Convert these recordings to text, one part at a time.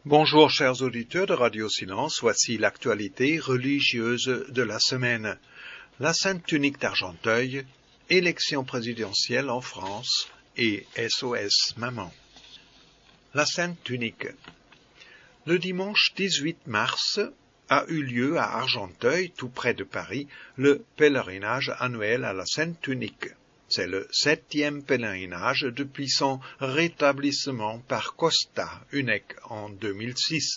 Bonjour chers auditeurs de Radio Silence, voici l'actualité religieuse de la semaine. La Sainte Tunique d'Argenteuil, élection présidentielle en France et SOS Maman. La Sainte Tunique. Le dimanche 18 mars a eu lieu à Argenteuil, tout près de Paris, le pèlerinage annuel à la Sainte Tunique. C'est le 7e pèlerinage depuis son rétablissement par Costa, UNEC, en 2006.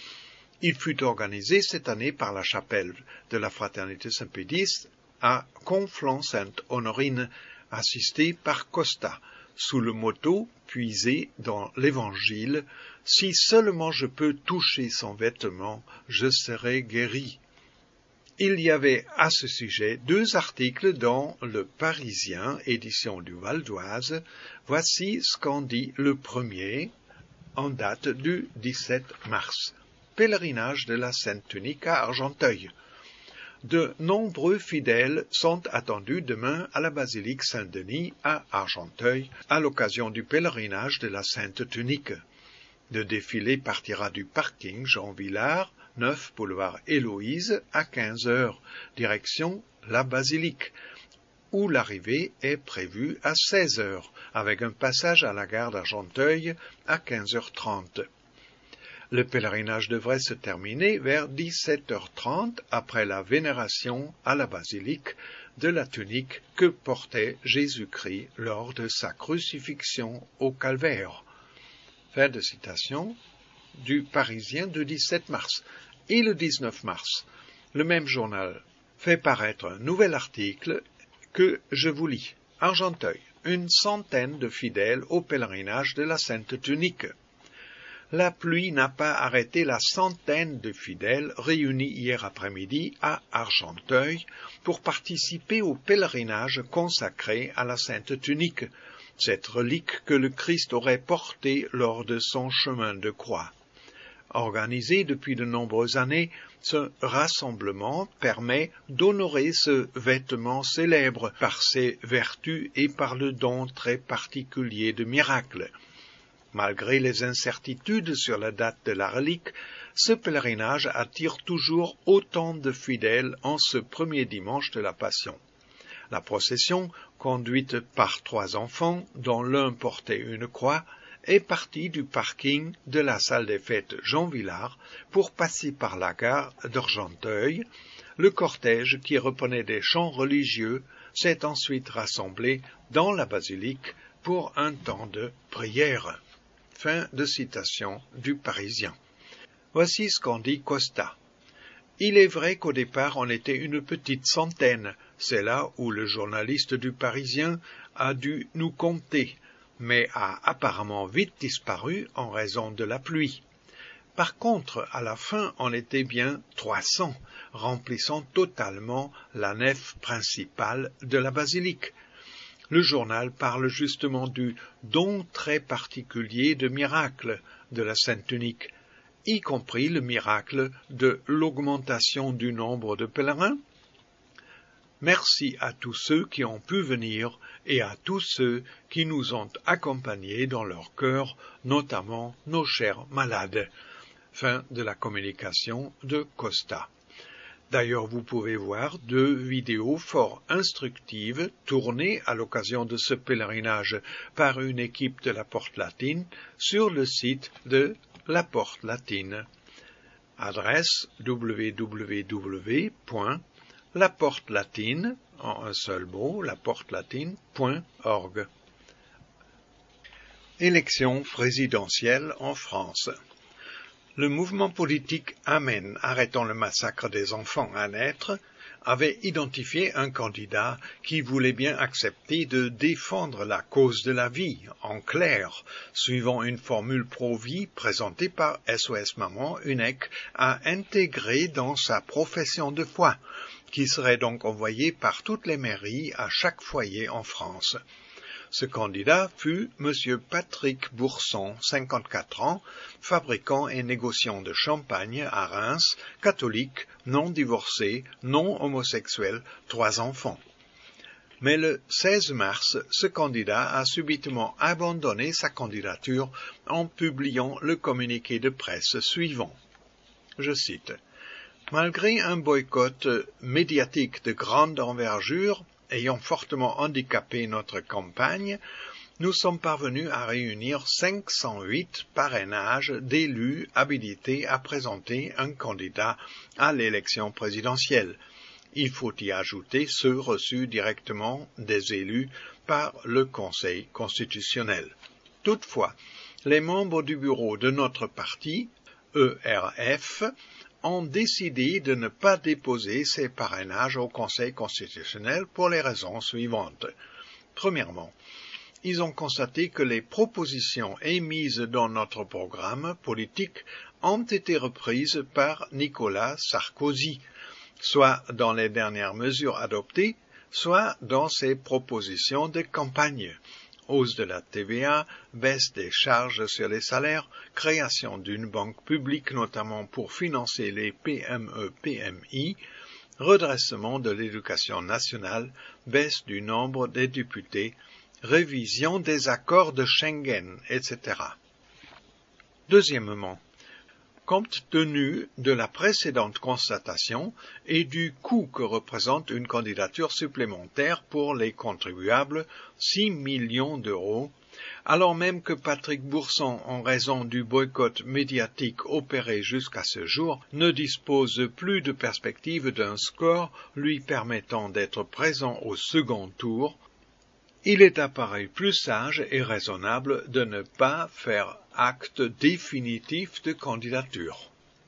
Il fut organisé cette année par la chapelle de la Fraternité Saint-Pédis à Conflans-Sainte-Honorine, assistée par Costa, sous le motto puisé dans l'Évangile « Si seulement je peux toucher son vêtement, je serai guéri ». Il y avait à ce sujet 2 articles dans Le Parisien, édition du Val d'Oise. Voici ce qu'en dit le premier, en date du 17 mars. Pèlerinage de la Sainte Tunique à Argenteuil. De nombreux fidèles sont attendus demain à la basilique Saint-Denis à Argenteuil à l'occasion du pèlerinage de la Sainte Tunique. Le défilé partira du parking Jean Villard, 9 boulevard Héloïse, à 15 heures, direction la basilique, où l'arrivée est prévue à 16 heures, avec un passage à la gare d'Argenteuil à 15h30. Le pèlerinage devrait se terminer vers 17h30 après la vénération à la basilique de la tunique que portait Jésus-Christ lors de sa crucifixion au calvaire. Fin de citation du Parisien du 17 mars. Et le 19 mars, le même journal fait paraître un nouvel article que je vous lis. Argenteuil, 100 de fidèles au pèlerinage de la Sainte Tunique. La pluie n'a pas arrêté la 100 de fidèles réunis hier après-midi à Argenteuil pour participer au pèlerinage consacré à la Sainte Tunique, cette relique que le Christ aurait portée lors de son chemin de croix. Organisé depuis de nombreuses années, ce rassemblement permet d'honorer ce vêtement célèbre par ses vertus et par le don très particulier de miracles. Malgré les incertitudes sur la date de la relique, ce pèlerinage attire toujours autant de fidèles en ce premier dimanche de la Passion. La procession, conduite par 3 enfants, dont l'un portait une croix, est partie du parking de la salle des fêtes Jean Villard pour passer par la gare d'Argenteuil. Le cortège, qui reprenait des chants religieux, s'est ensuite rassemblé dans la basilique pour un temps de prière. Fin de citation du Parisien. Voici ce qu'en dit Costa. Il est vrai qu'au départ on était une petite centaine, c'est là où le journaliste du Parisien a dû nous compter, mais a apparemment vite disparu en raison de la pluie. Par contre, à la fin, on était bien 300, remplissant totalement la nef principale de la basilique. Le journal parle justement du don très particulier de miracle de la Sainte Tunique, y compris le miracle de l'augmentation du nombre de pèlerins. Merci à tous ceux qui ont pu venir et à tous ceux qui nous ont accompagnés dans leur cœur, notamment nos chers malades. Fin de la communication de Costa. D'ailleurs, vous pouvez voir 2 vidéos fort instructives tournées à l'occasion de ce pèlerinage par une équipe de la Porte Latine sur le site de la Porte Latine. Adresse www.laportelatine, en un seul mot, laportelatine.org. Élection présidentielle en France. Le mouvement politique Amen, arrêtons le massacre des enfants à naître, avait identifié un candidat qui voulait bien accepter de défendre la cause de la vie, en clair, suivant une formule pro-vie présentée par SOS Maman, UNEC, à intégrer dans sa profession de foi, qui serait donc envoyée par toutes les mairies à chaque foyer en France. Ce candidat fut M. Patrick Bourson, 54 ans, fabricant et négociant de champagne à Reims, catholique, non divorcé, non homosexuel, 3 enfants. Mais le 16 mars, ce candidat a subitement abandonné sa candidature en publiant le communiqué de presse suivant. Je cite. « Malgré un boycott médiatique de grande envergure, ayant fortement handicapé notre campagne, nous sommes parvenus à réunir 508 parrainages d'élus habilités à présenter un candidat à l'élection présidentielle. Il faut y ajouter ceux reçus directement des élus par le Conseil constitutionnel. Toutefois, les membres du bureau de notre parti, ERF, ont décidé de ne pas déposer ces parrainages au Conseil constitutionnel pour les raisons suivantes. Premièrement, ils ont constaté que les propositions émises dans notre programme politique ont été reprises par Nicolas Sarkozy, soit dans les dernières mesures adoptées, soit dans ses propositions de campagne. Hausse de la TVA, baisse des charges sur les salaires, création d'une banque publique notamment pour financer les PME-PMI, redressement de l'éducation nationale, baisse du nombre des députés, révision des accords de Schengen, etc. Deuxièmement, compte tenu de la précédente constatation et du coût que représente une candidature supplémentaire pour les contribuables, 6 millions d'euros, alors même que Patrick Bourson, en raison du boycott médiatique opéré jusqu'à ce jour, ne dispose plus de perspective d'un score lui permettant d'être présent au second tour, il est apparu plus sage et raisonnable de ne pas faire acte définitif de candidature.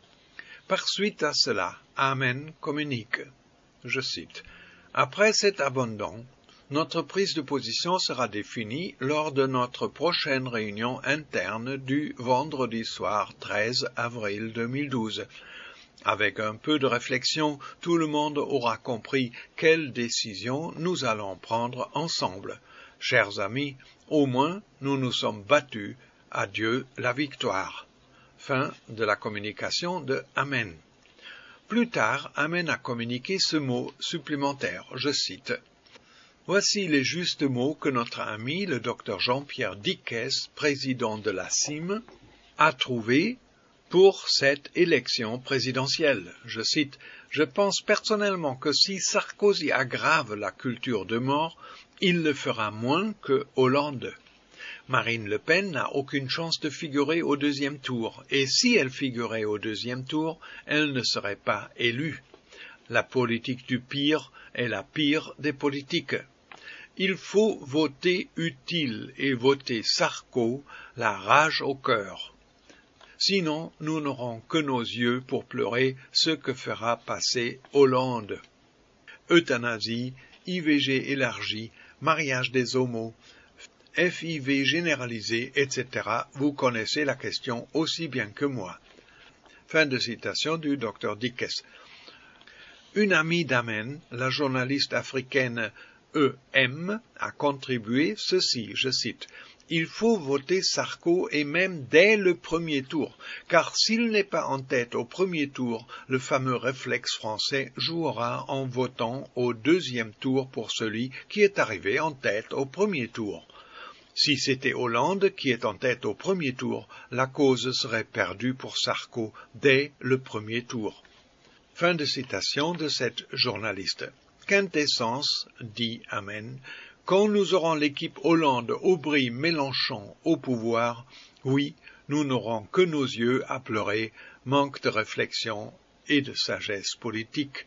Par suite à cela, Amen communique, je cite, « Après cet abandon, notre prise de position sera définie lors de notre prochaine réunion interne du vendredi soir 13 avril 2012. Avec un peu de réflexion, tout le monde aura compris quelle décision nous allons prendre ensemble. Chers amis, au moins nous nous sommes battus. Adieu la victoire. » Fin de la communication de Amen. Plus tard, Amen a communiqué ce mot supplémentaire, je cite. « Voici les justes mots que notre ami, le Dr Jean-Pierre Dickès, président de la CIM, a trouvés pour cette élection présidentielle. Je cite, « Je pense personnellement que si Sarkozy aggrave la culture de mort, il le fera moins que Hollande. Marine Le Pen n'a aucune chance de figurer au deuxième tour, et si elle figurait au deuxième tour, elle ne serait pas élue. La politique du pire est la pire des politiques. Il faut voter utile et voter Sarko, la rage au cœur. Sinon, nous n'aurons que nos yeux pour pleurer ce que fera passer Hollande. Euthanasie, IVG élargie, mariage des homos, FIV généralisé, etc. Vous connaissez la question aussi bien que moi. » Fin de citation du Dr Dickès. Une amie d'Amen, la journaliste africaine EM, a contribué ceci, je cite, « Il faut voter Sarko et même dès le premier tour, car s'il n'est pas en tête au premier tour, le fameux réflexe français jouera en votant au deuxième tour pour celui qui est arrivé en tête au premier tour. Si c'était Hollande qui est en tête au premier tour, la cause serait perdue pour Sarko dès le premier tour. » Fin de citation de cette journaliste. Quintessence, dit Amen, quand nous aurons l'équipe Hollande, Aubry, Mélenchon au pouvoir, oui, nous n'aurons que nos yeux à pleurer, manque de réflexion et de sagesse politique.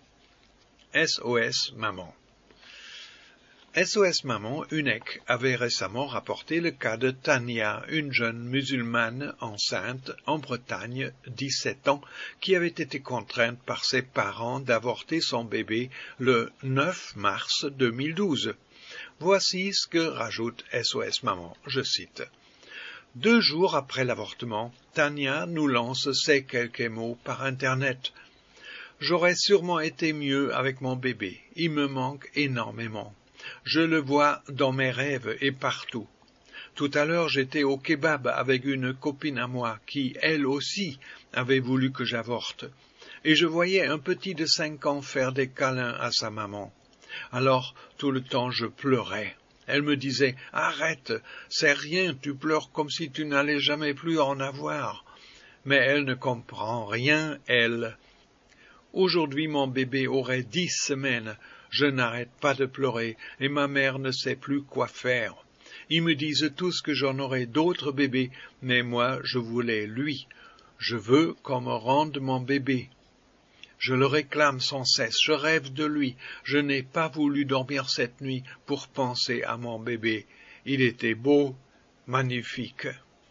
SOS Maman. SOS Maman, UNEC, avait récemment rapporté le cas de Tania, une jeune musulmane enceinte en Bretagne, 17 ans, qui avait été contrainte par ses parents d'avorter son bébé le 9 mars 2012. Voici ce que rajoute SOS Maman, je cite. « 2 jours après l'avortement, Tania nous lance ces quelques mots par Internet. « J'aurais sûrement été mieux avec mon bébé, il me manque énormément. Je le vois dans mes rêves et partout. Tout à l'heure, j'étais au kebab avec une copine à moi qui, elle aussi, avait voulu que j'avorte. Et je voyais un petit de 5 ans faire des câlins à sa maman. Alors, tout le temps, je pleurais. Elle me disait « Arrête, c'est rien, tu pleures comme si tu n'allais jamais plus en avoir. » Mais elle ne comprend rien, elle. Aujourd'hui, mon bébé aurait 10 semaines. Je n'arrête pas de pleurer et ma mère ne sait plus quoi faire. Ils me disent tous que j'en aurai d'autres bébés, mais moi, je voulais lui. Je veux qu'on me rende mon bébé. Je le réclame sans cesse, je rêve de lui. Je n'ai pas voulu dormir cette nuit pour penser à mon bébé. Il était beau, magnifique.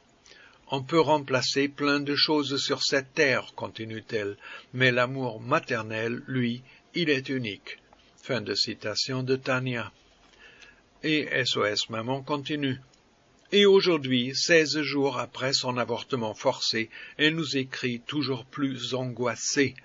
On peut remplacer plein de choses sur cette terre, continue-t-elle, mais l'amour maternel, lui, il est unique. Fin de citation de Tania. Et SOS Maman continue. Et aujourd'hui, 16 jours après son avortement forcé, elle nous écrit toujours plus angoissée.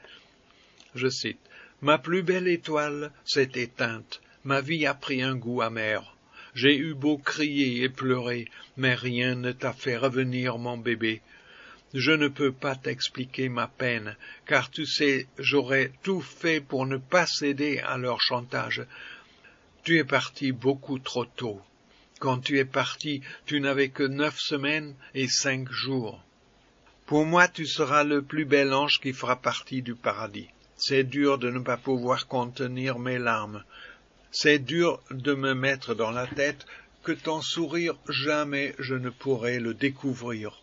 Je cite, « Ma plus belle étoile s'est éteinte, ma vie a pris un goût amer. J'ai eu beau crier et pleurer, mais rien ne t'a fait revenir, mon bébé. Je ne peux pas t'expliquer ma peine, car tu sais, j'aurais tout fait pour ne pas céder à leur chantage. Tu es parti beaucoup trop tôt. Quand tu es parti, tu n'avais que 9 semaines et 5 jours. Pour moi, tu seras le plus bel ange qui fera partie du paradis. C'est dur de ne pas pouvoir contenir mes larmes. C'est dur de me mettre dans la tête que ton sourire, jamais je ne pourrai le découvrir.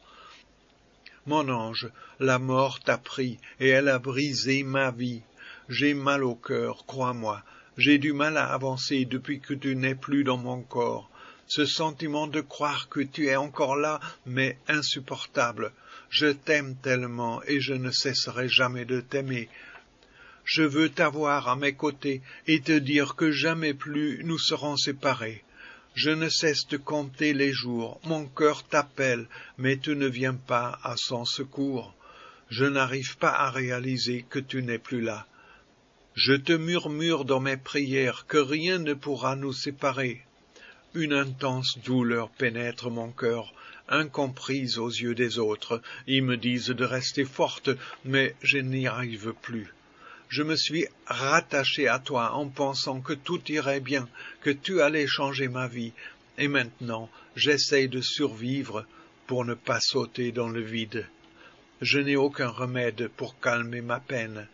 Mon ange, la mort t'a pris et elle a brisé ma vie. J'ai mal au cœur, crois-moi. J'ai du mal à avancer depuis que tu n'es plus dans mon corps. Ce sentiment de croire que tu es encore là m'est insupportable. Je t'aime tellement et je ne cesserai jamais de t'aimer. Je veux t'avoir à mes côtés et te dire que jamais plus nous serons séparés. Je ne cesse de compter les jours, mon cœur t'appelle, mais tu ne viens pas à son secours. Je n'arrive pas à réaliser que tu n'es plus là. Je te murmure dans mes prières que rien ne pourra nous séparer. Une intense douleur pénètre mon cœur, incomprise aux yeux des autres. Ils me disent de rester forte, mais je n'y arrive plus. Je me suis rattaché à toi en pensant que tout irait bien, que tu allais changer ma vie, et maintenant j'essaye de survivre pour ne pas sauter dans le vide. Je n'ai aucun remède pour calmer ma peine.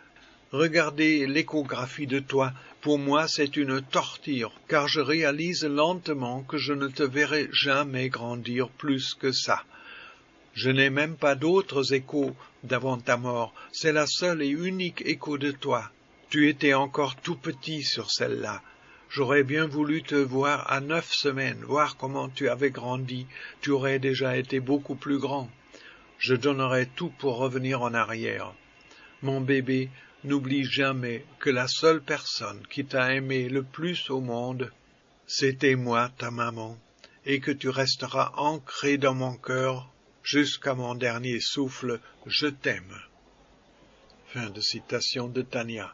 Regarder l'échographie de toi, pour moi c'est une torture, car je réalise lentement que je ne te verrai jamais grandir plus que ça. Je n'ai même pas d'autres échos d'avant ta mort, c'est la seule et unique écho de toi. Tu étais encore tout petit sur celle-là. J'aurais bien voulu te voir à 9 semaines, voir comment tu avais grandi, tu aurais déjà été beaucoup plus grand. Je donnerais tout pour revenir en arrière. Mon bébé, n'oublie jamais que la seule personne qui t'a aimé le plus au monde, c'était moi, ta maman, et que tu resteras ancré dans mon cœur jusqu'à mon dernier souffle, je t'aime. Fin de citation de Tania.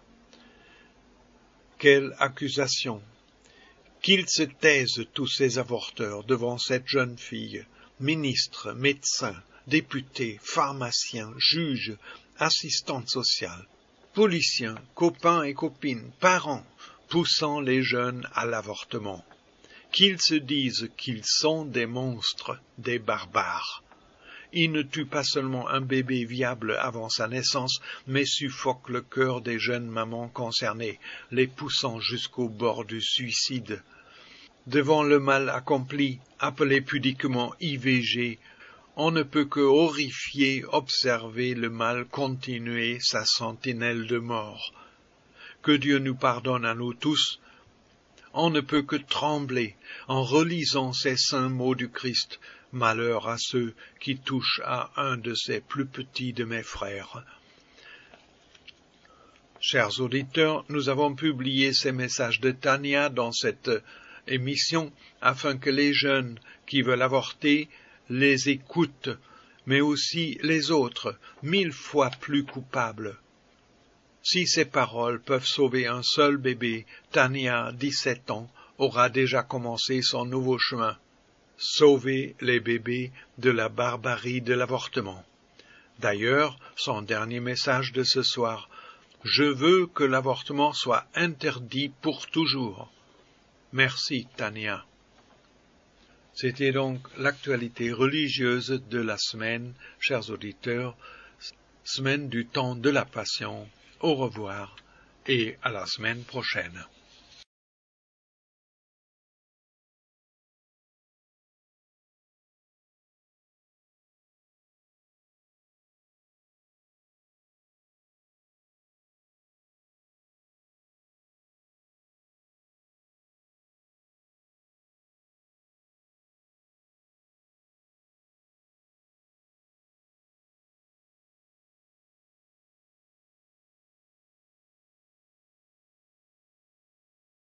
Quelle accusation! Qu'ils se taisent tous ces avorteurs devant cette jeune fille, ministres, médecins, députés, pharmaciens, juges, assistantes sociales, policiers, copains et copines, parents, poussant les jeunes à l'avortement. Qu'ils se disent qu'ils sont des monstres, des barbares. Ils ne tuent pas seulement un bébé viable avant sa naissance, mais suffoquent le cœur des jeunes mamans concernées, les poussant jusqu'au bord du suicide. Devant le mal accompli, appelé pudiquement IVG, on ne peut que horrifié observer le mal continuer sa sentinelle de mort. Que Dieu nous pardonne à nous tous. On ne peut que trembler en relisant ces saints mots du Christ. Malheur à ceux qui touchent à un de ces plus petits de mes frères. Chers auditeurs, nous avons publié ces messages de Tania dans cette émission afin que les jeunes qui veulent avorter les écoutent, mais aussi les autres, 1000 fois plus coupables. Si ces paroles peuvent sauver un seul bébé, Tania, 17 ans, aura déjà commencé son nouveau chemin. Sauver les bébés de la barbarie de l'avortement. D'ailleurs, son dernier message de ce soir, Je veux que l'avortement soit interdit pour toujours. Merci, Tania. C'était donc l'actualité religieuse de la semaine, chers auditeurs, semaine du temps de la Passion. Au revoir et à la semaine prochaine.